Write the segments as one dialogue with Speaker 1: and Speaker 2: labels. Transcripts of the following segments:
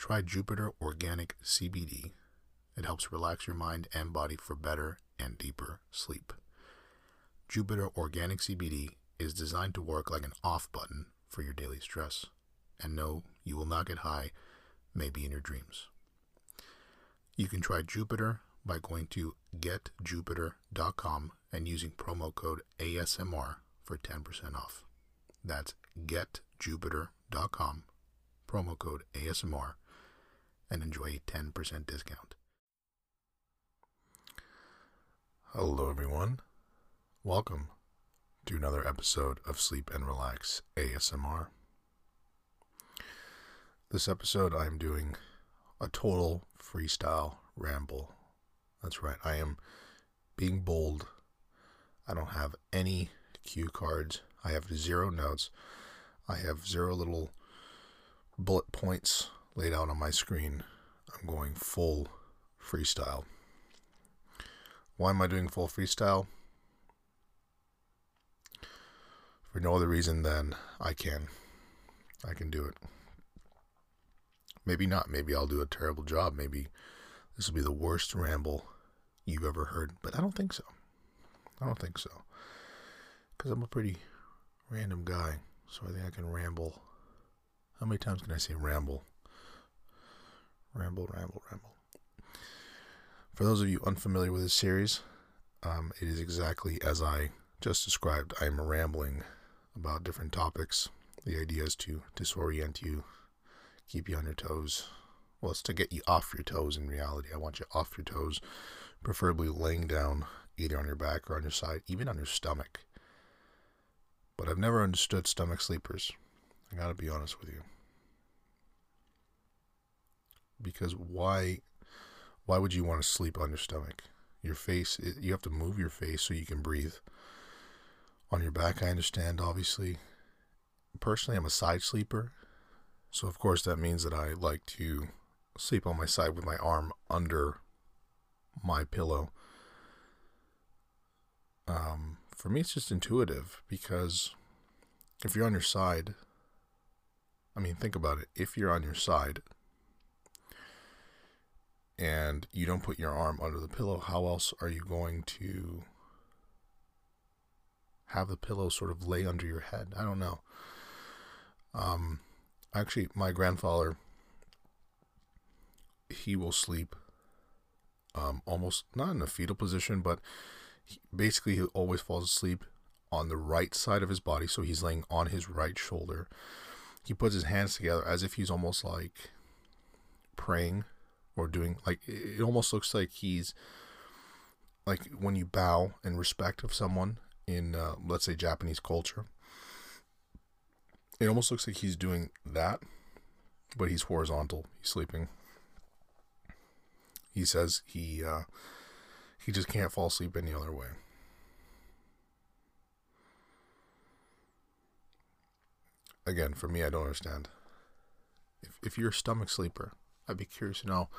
Speaker 1: try Jupiter Organic CBD. It helps relax your mind and body for better and deeper sleep. Jupiter Organic CBD is designed to work like an off button for your daily stress. And no, you will not get high, maybe in your dreams. You can try Jupiter by going to getjupiter.com and using promo code ASMR for 10% off. That's getjupiter.com, promo code ASMR, and enjoy a 10% discount. Hello everyone. Welcome to another episode of Sleep and Relax ASMR. This episode I'm doing a total freestyle ramble. That's right, I am being bold. I don't have any cue cards. I have 0 notes. I have 0 little bullet points laid out on my screen. I'm going full freestyle. Why am I doing full freestyle? For no other reason than I can do it. Maybe not. Maybe I'll do a terrible job. Maybe this will be the worst ramble you've ever heard. But I don't think so. Because I'm a pretty random guy. So I think I can ramble. How many times can I say ramble? Ramble. For those of you unfamiliar with this series, it is exactly as I just described. I am rambling about different topics. The idea is to disorient you, keep you on your toes. Well, it's to get you off your toes in reality. I want you off your toes, preferably laying down either on your back or on your side, even on your stomach. But I've never understood stomach sleepers. I gotta be honest with you. Because why would you want to sleep on your stomach? Your face, you have to move your face so you can breathe. On your back, I understand, obviously. Personally, I'm a side sleeper. So, of course, that means that I like to sleep on my side with my arm under my pillow. For me, it's just intuitive because if you're on your side, think about it. If you're on your side and you don't put your arm under the pillow, how else are you going to have the pillow sort of lay under your head? I don't know. Actually, my grandfather, he will sleep almost not in a fetal position, but basically he always falls asleep on the right side of his body, so he's laying on his right shoulder. He puts his hands together as if he's almost like praying or doing, like, it almost looks like he's, like when you bow in respect of someone in, let's say, Japanese culture. It almost looks like he's doing that, but he's horizontal. He's sleeping. He says he just can't fall asleep any other way. Again, for me, I don't understand. If you're a stomach sleeper, I'd be curious to know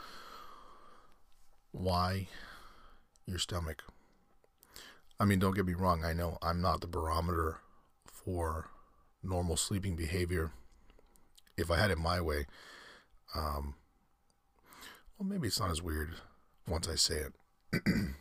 Speaker 1: why your stomach. Don't get me wrong. I know I'm not the barometer for normal sleeping behavior. If I had it my way, well, maybe it's not as weird once I say it.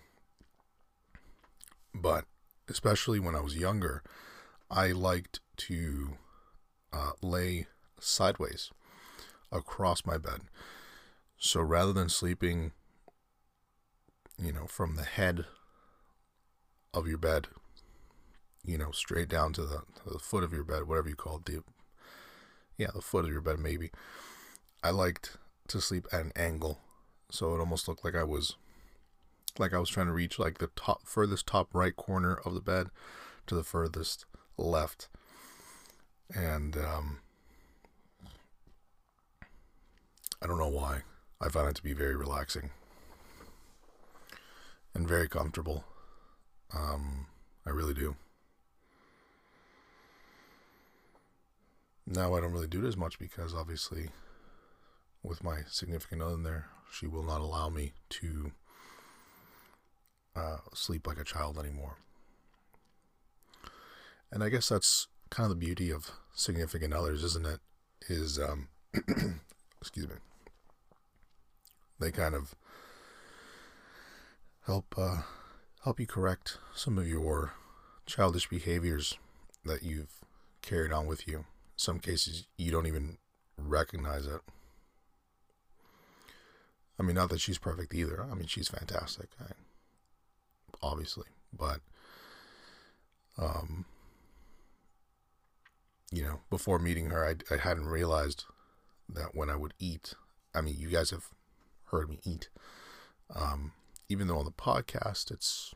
Speaker 1: But especially when I was younger, I liked to lay sideways across my bed. So rather than sleeping, from the head of your bed, straight down to the foot of your bed, whatever you call it, the foot of your bed maybe, I liked to sleep at an angle. So it almost looked like I was trying to reach like the furthest top right corner of the bed to the furthest left. And I don't know why. I found it to be very relaxing and very comfortable. I really do. Now I don't really do it as much because obviously with my significant other in there, she will not allow me to sleep like a child anymore. And I guess that's kind of the beauty of significant others, isn't it? Is excuse me. They kind of help you correct some of your childish behaviors that you've carried on with you. In some cases, you don't even recognize it. I mean, not that she's perfect either. I mean, she's fantastic, obviously. But, before meeting her, I hadn't realized that when I would eat, I mean, you guys have heard me eat. Even though on the podcast, it's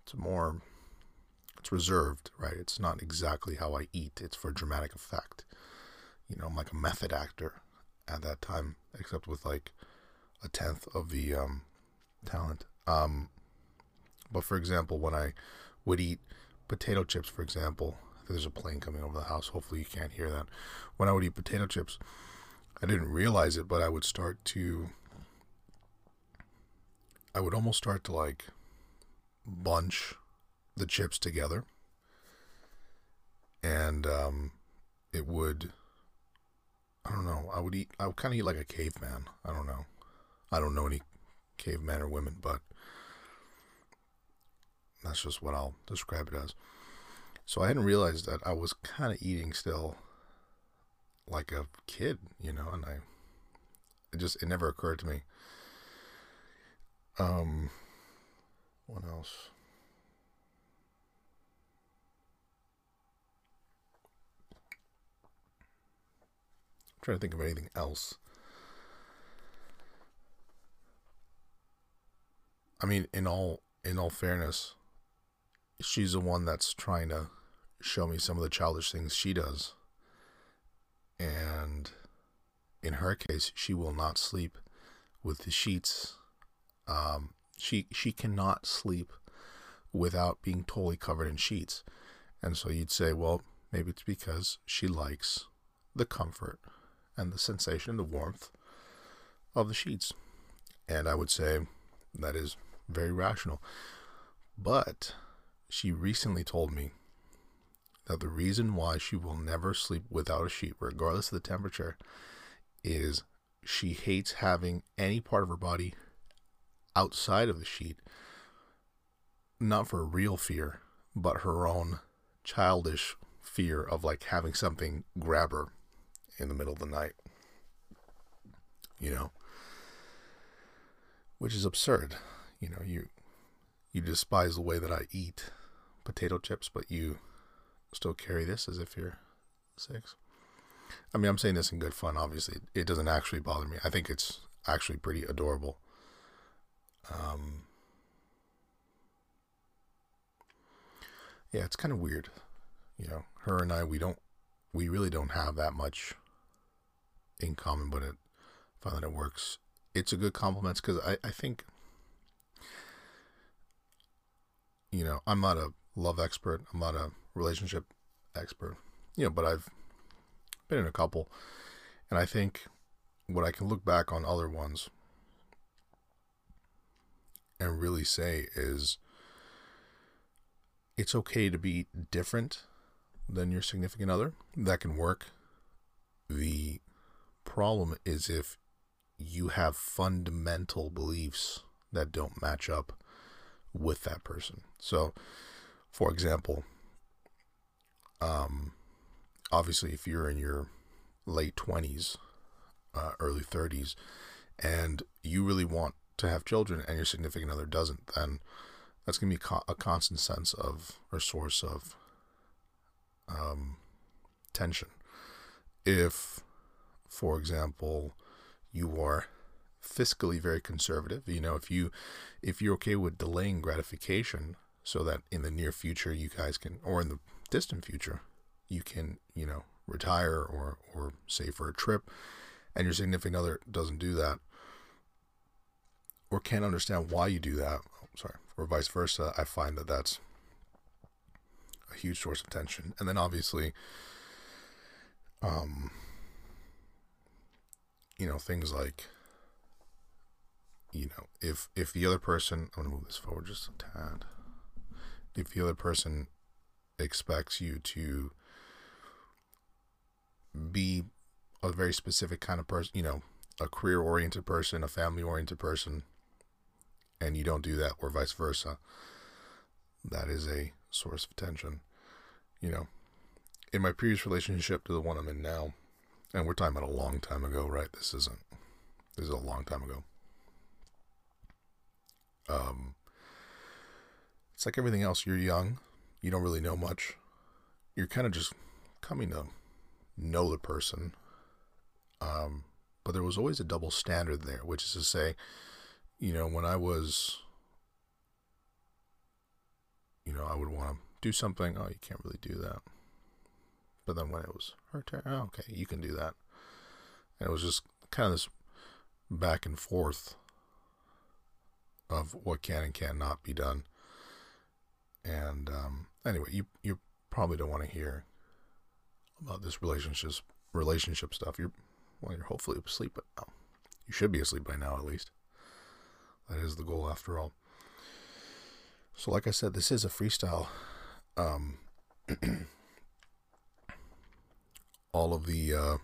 Speaker 1: reserved, right? It's not exactly how I eat. It's for dramatic effect. I'm like a method actor at that time, except with like a tenth of the talent. But for example, when I would eat potato chips, for example, there's a plane coming over the house. Hopefully you can't hear that. When I would eat potato chips, I didn't realize it, but I would almost start to like bunch the chips together. And it would, I don't know, I would kind of eat like a caveman. I don't know any cavemen or women, but that's just what I'll describe it as. So I hadn't realized that I was kind of eating still like a kid, and it never occurred to me. What else? I'm trying to think of anything else. I mean, in all fairness, she's the one that's trying to show me some of the childish things she does. And in her case, she will not sleep with the sheets. She cannot sleep without being totally covered in sheets. And so you'd say, well, maybe it's because she likes the comfort and the sensation, the warmth of the sheets. And I would say that is very rational. But she recently told me that the reason why she will never sleep without a sheet, regardless of the temperature, is she hates having any part of her body outside of the sheet, not for real fear, but her own childish fear of like having something grab her in the middle of the night, which is absurd. You despise the way that I eat potato chips, but you still carry this as if you're 6. I mean, I'm saying this in good fun, obviously. It doesn't actually bother me. I think it's actually pretty adorable. Yeah, it's kind of weird. Her and I, we really don't have that much in common, but I find that it works. It's a good compliment because I think, I'm not a love expert. I'm not a relationship expert, but I've been in a couple. And I think what I can look back on other ones and really say is it's okay to be different than your significant other. That can work. The problem is if you have fundamental beliefs that don't match up with that person. So, for example, obviously if you're in your late 20s, early 30s, and you really want to have children and your significant other doesn't, then that's going to be a constant sense of, or source of, tension. If, for example, you are fiscally very conservative, if you're okay with delaying gratification so that in the near future you guys can, or in the distant future, you can, retire or save for a trip, and your significant other doesn't do that or can't understand why you do that, or vice versa, I find that that's a huge source of tension. And then obviously, things like, if the other person, I'm going to move this forward just a tad. If the other person expects you to be a very specific kind of person, a career-oriented person, a family-oriented person, and you don't do that, or vice versa, that is a source of tension. You know, in my previous relationship to the one I'm in now, and we're talking about a long time ago, right? This is a long time ago. It's like everything else. You're young. You don't really know much. You're kind of just coming to know the person. But there was always a double standard there, which is to say, you know, when I was, you know, I would want to do something. Oh, you can't really do that. But then when it was her turn, oh, okay, you can do that. And it was just kind of this back and forth of what can and cannot be done. And anyway, you probably don't want to hear about this relationship stuff. You're hopefully asleep, but no, you should be asleep by now at least. That is the goal after all. So like I said, this is a freestyle. All of the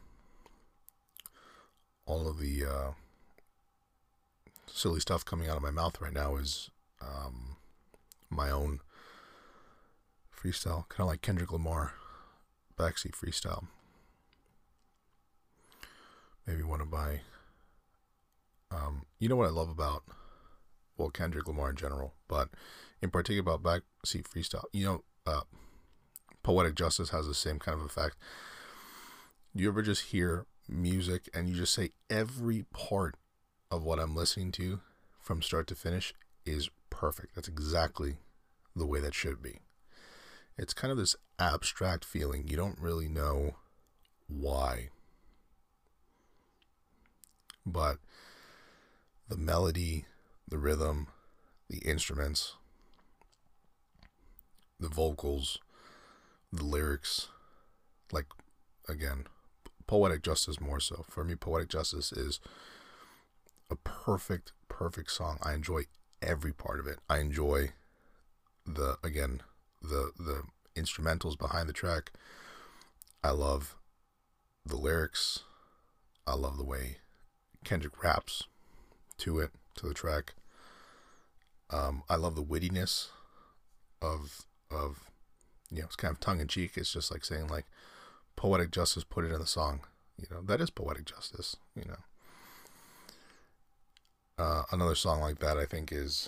Speaker 1: silly stuff coming out of my mouth right now is my own freestyle, kind of like Kendrick Lamar, backseat freestyle. Maybe one of my, you know what I love about, well, Kendrick Lamar in general, but in particular about backseat freestyle, you know, Poetic Justice has the same kind of effect. Do you ever just hear music and you just say every part of what I'm listening to from start to finish is perfect? That's exactly the way that should be. It's kind of this abstract feeling. You don't really know why. But the melody, the rhythm, the instruments, the vocals, the lyrics, like, again, Poetic Justice more so. For me, Poetic Justice is a perfect song. I enjoy every part of it. I enjoy the instrumentals behind the track. I love the lyrics. I love the way Kendrick raps to the track. I love the wittiness of you know, it's kind of tongue in cheek. It's just like saying, like, Poetic Justice put it in the song. You know, that is poetic justice, you know. Another song like that, I think, is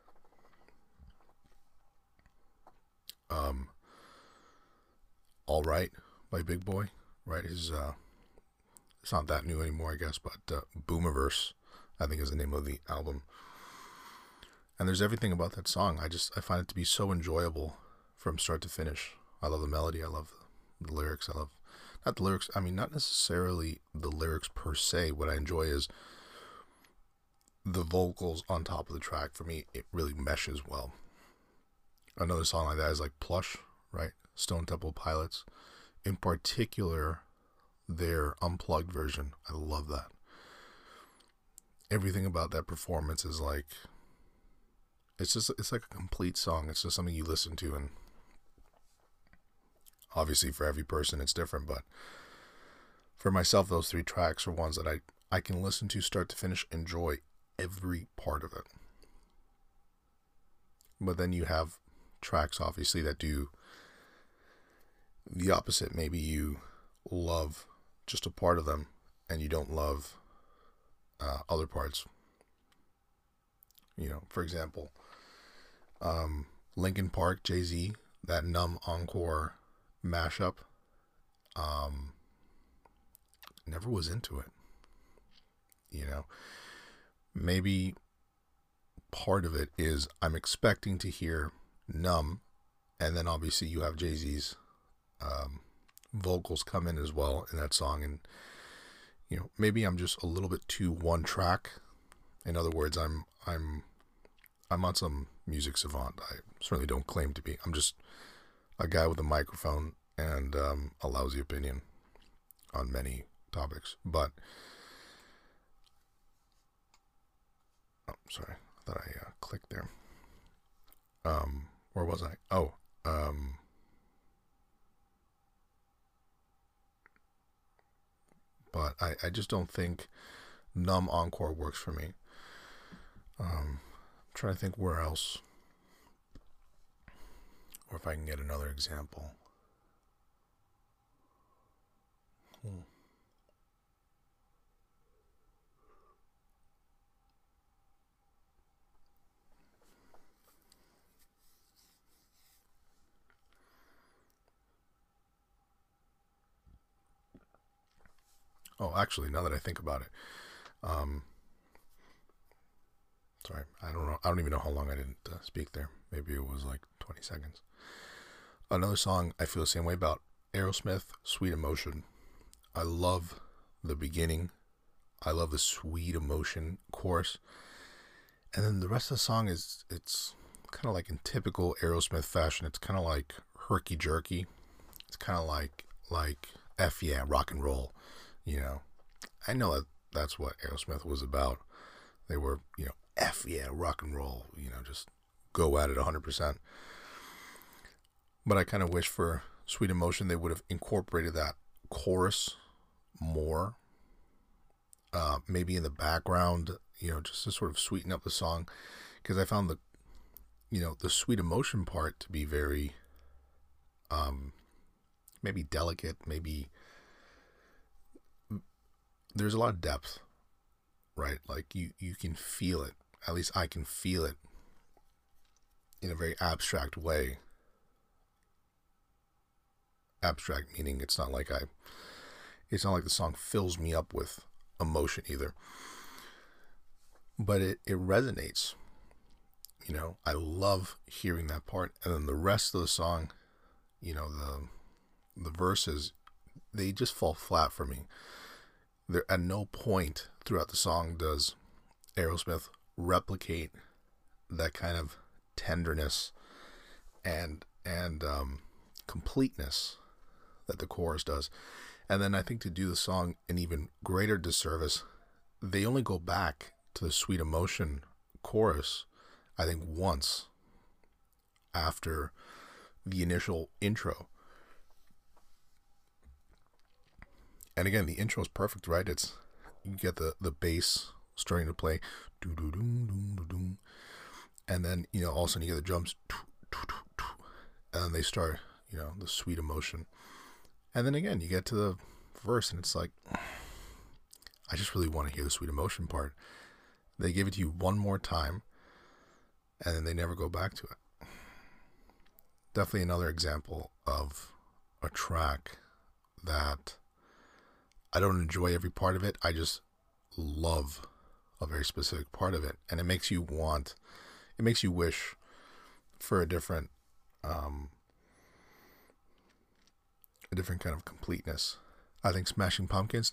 Speaker 1: All Right by Big Boy, right? It's not that new anymore, I guess, but Boomiverse, I think, is the name of the album. And there's everything about that song. I find it to be so enjoyable from start to finish. I love the melody. I love the lyrics. I love, not the lyrics, I mean, not necessarily the lyrics per se. What I enjoy is the vocals on top of the track. For me, it really meshes well. Another song like that is like Plush, right? Stone Temple Pilots. In particular, their unplugged version. I love that. Everything about that performance is like, it's like a complete song. It's just something you listen to, and obviously for every person it's different, but for myself, those three tracks are ones that I can listen to start to finish, enjoy every part of it. But then you have tracks, obviously, that do the opposite. Maybe you love just a part of them and you don't love other parts. You know, for example, Linkin Park, Jay-Z, that Numb Encore mashup, never was into it. You know, maybe part of it is I'm expecting to hear Numb, and then obviously you have Jay-Z's vocals come in as well in that song, and you know, maybe I'm just a little bit too one track. In other words, I'm not some music savant. I certainly don't claim to be. I'm just a guy with a microphone and a lousy opinion on many topics. But sorry, I thought I clicked there. Where was I? But I just don't think Numb Encore works for me. I'm trying to think where else, or if I can get another example. Oh, actually, now that I think about it, sorry, I don't know. I don't even know how long I didn't speak there. Maybe it was like 20 seconds. Another song I feel the same way about, Aerosmith, Sweet Emotion. I love the beginning. I love the Sweet Emotion chorus. And then the rest of the song it's kind of like in typical Aerosmith fashion. It's kind of like herky jerky. It's kind of like F yeah, rock and roll. You know, I know that that's what Aerosmith was about. They were, F yeah, rock and roll, just go at it 100%. But I kind of wish for Sweet Emotion they would have incorporated that chorus more. Maybe in the background, just to sort of sweeten up the song. Because I found the Sweet Emotion part to be very, maybe delicate, maybe there's a lot of depth, right? Like you can feel it. At least I can feel it in a very abstract way. Abstract meaning it's not like the song fills me up with emotion either. But it resonates. I love hearing that part. And then the rest of the song, the verses, they just fall flat for me. There, at no point throughout the song does Aerosmith replicate that kind of tenderness and completeness that the chorus does. And then I think to do the song an even greater disservice, they only go back to the Sweet Emotion chorus, I think, once after the initial intro. And again, the intro is perfect, right? You get the bass starting to play, and then all of a sudden you get the drums, and then they start, the Sweet Emotion, and then again you get to the verse, and it's like, I just really want to hear the Sweet Emotion part. They give it to you one more time, and then they never go back to it. Definitely another example of a track that I don't enjoy every part of it. I just love a very specific part of it. And it makes you wish for a different kind of completeness. I think Smashing Pumpkins,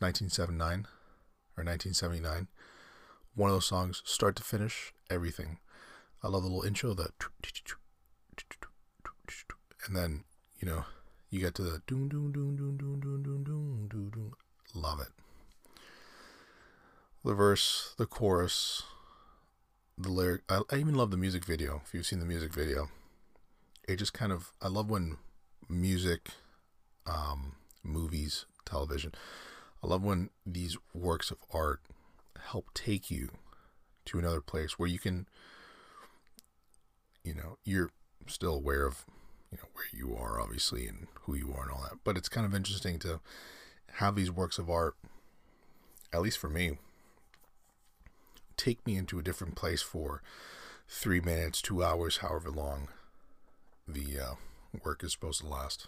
Speaker 1: 1979, one of those songs, start to finish, everything. I love the little intro, and then, you get to the doom doom doom doom doom doom doom doom doom doom. Love it. The verse, the chorus, the lyric. I even love the music video. If you've seen the music video, it just kind of, I love when music, movies, television, I love when these works of art help take you to another place where you can, you're still aware of, where you are, obviously, and who you are and all that. But it's kind of interesting to have these works of art, at least for me, take me into a different place for 3 minutes, 2 hours, however long the work is supposed to last.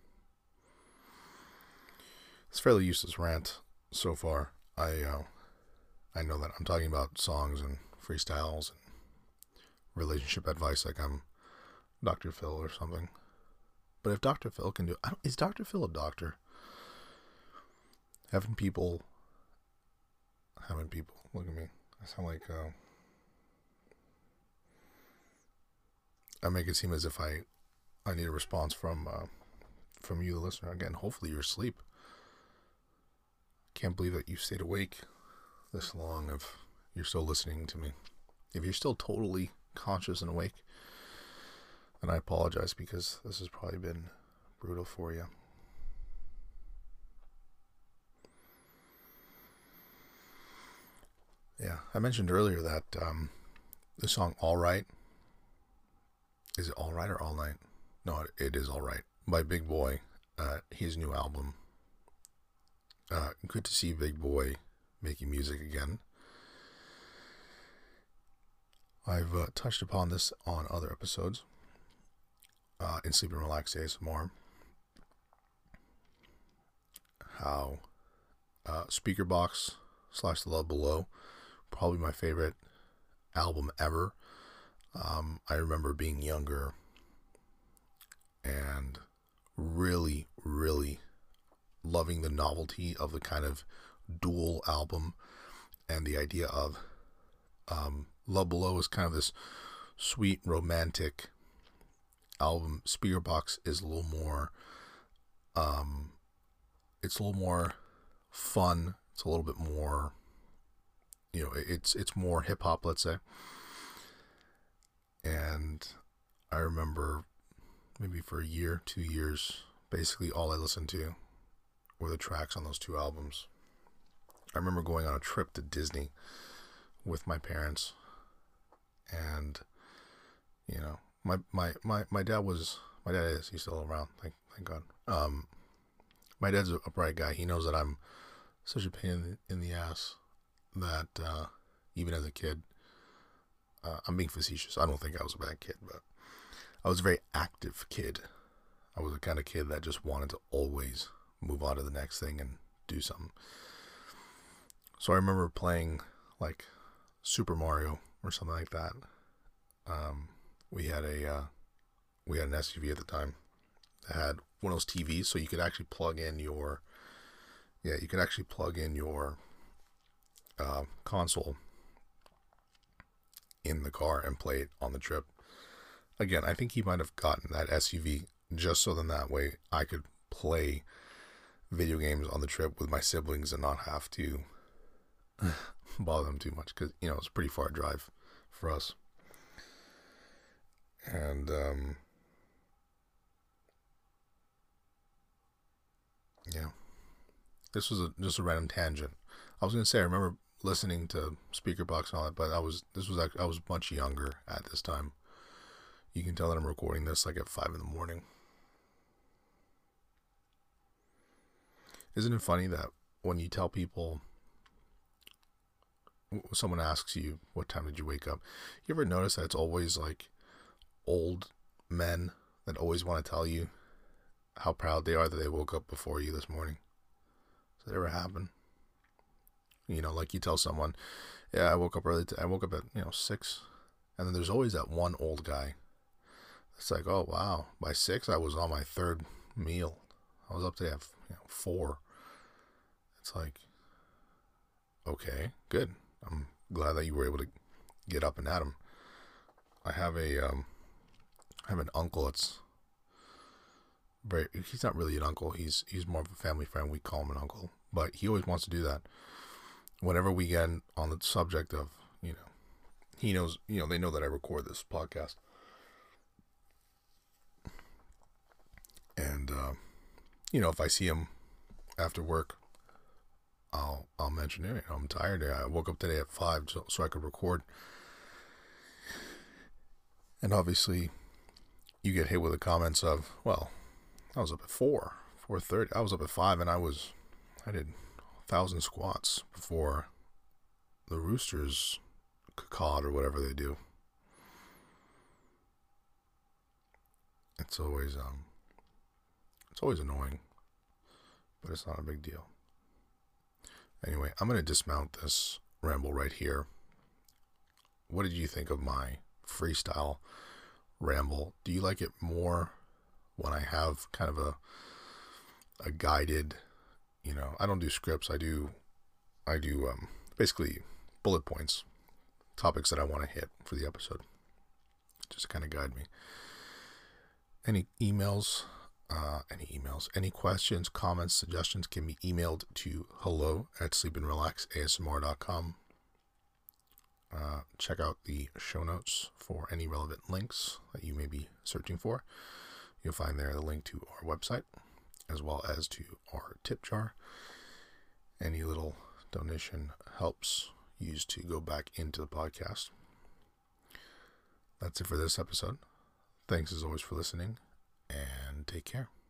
Speaker 1: It's a fairly useless rant so far. I know that I'm talking about songs and freestyles and relationship advice like I'm Dr. Phil or something. But if Dr. Phil can do it, is Dr. Phil a doctor? Having people, look at me. I sound like, I make it seem as if I need a response from you, the listener. Again, hopefully you're asleep. Can't believe that you stayed awake this long if you're still listening to me. If you're still totally conscious and awake, then I apologize, because this has probably been brutal for you. Yeah, I mentioned earlier that the song All Right, is it All Right or All Night? No, it is All Right, by Big Boy, his new album. Good to see Big Boy making music again. I've touched upon this on other episodes in Sleep and Relax ASMR. How Speakerbox / The Love Below, probably my favorite album ever. I remember being younger and really, really loving the novelty of the kind of dual album, and the idea of Love Below is kind of this sweet romantic album. Speakerbox is a little more it's a little more fun. It's a little bit more, it's more hip hop, let's say. And I remember maybe for a year, 2 years, basically all I listened to were the tracks on those two albums. I remember going on a trip to Disney with my parents, and my dad is, he's still around, thank God. My dad's a bright guy. He knows that I'm such a pain in the ass that even as a kid, I'm being facetious. I don't think I was a bad kid, but I was a very active kid. I was the kind of kid that just wanted to always move on to the next thing and do something. So I remember playing like Super Mario or something like that. We had an SUV at the time that had one of those TVs, so you could actually plug in your console in the car and play it on the trip. Again, I think he might have gotten that SUV just so then that way I could play video games on the trip with my siblings and not have to bother them too much, because it's a pretty far drive for us. And this was just a random tangent. I was gonna say I remember listening to Speakerbox and all that, but I was much younger at this time. You can tell that I'm recording this like at 5 a.m. Isn't it funny that when you tell people, someone asks you, what time did you wake up? You ever notice that it's always like old men that always want to tell you how proud they are that they woke up before you this morning? Does that ever happen? Like you tell someone, yeah, I woke up early. I woke up at 6, and then there's always that one old guy. It's like, oh wow, by 6 I was on my 3rd meal. I was up to 4. It's like, okay, good. I'm glad that you were able to get up and at him. I have an uncle that's he's not really an uncle. He's more of a family friend. We call him an uncle, but he always wants to do that. Whenever we get on the subject of, he knows, they know that I record this podcast. And, if I see him after work, I'll mention it. I'm tired. I woke up today at 5 so I could record. And obviously, you get hit with the comments of, well, I was up at 4:30. I was up at 5, and I did 1,000 squats before the roosters cawed or whatever they do. It's always annoying, but it's not a big deal. Anyway, I'm going to dismount this ramble right here. What did you think of my freestyle ramble? Do you like it more when I have kind of a guided, I don't do scripts. I do basically bullet points, topics that I want to hit for the episode, just to kind of guide me. Any questions, comments, suggestions can be emailed to hello@sleepandrelaxasmr.com. Check out the show notes for any relevant links that you may be searching for. You'll find there the link to our website, as well as to our tip jar. Any little donation helps. use to go back into the podcast. That's it for this episode. Thanks as always for listening, and take care.